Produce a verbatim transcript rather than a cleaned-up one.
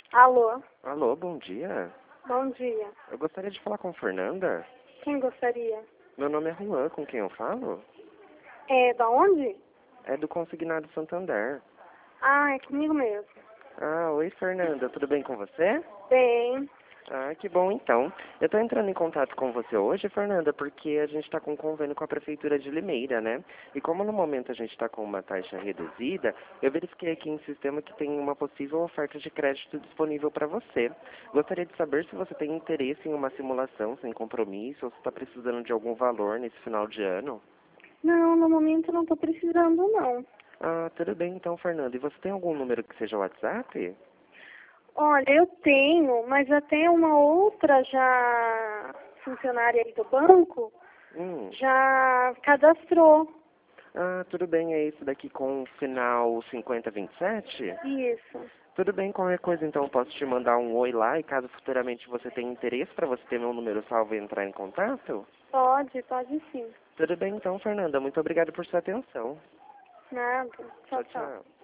Alô, Alô, bom dia. bom dia. Eu gostaria de falar com Fernanda. Quem gostaria? Meu nome é Juan, com quem eu falo? É da onde? É do Consignado Santander. Ah, é comigo mesmo. Ah, oi Fernanda, tudo bem com você? Bem, Ah, que bom então. Eu estou entrando em contato com você hoje, Fernanda, porque a gente está com um convênio com a Prefeitura de Limeira, né? E como no momento a gente está com uma taxa reduzida, eu verifiquei aqui em sistema que tem uma possível oferta de crédito disponível para você. Gostaria de saber se você tem interesse em uma simulação sem compromisso ou se está precisando de algum valor nesse final de ano. não, no momento eu não tô precisando não. Ah, tudo bem então, Fernanda. E você tem algum número que seja o WhatsApp? Olha, eu tenho, mas até uma outra já funcionária aí do banco Hum. já cadastrou. Ah, tudo bem, é esse daqui com o final cinquenta vinte e sete? Isso. Tudo bem, qualquer coisa então eu posso te mandar um oi lá e caso futuramente você tenha interesse para você ter meu número salvo e entrar em contato? Pode, pode sim. Tudo bem então, Fernanda. Muito obrigado por sua atenção. Nada. Tchau, Tchau, tchau. tchau.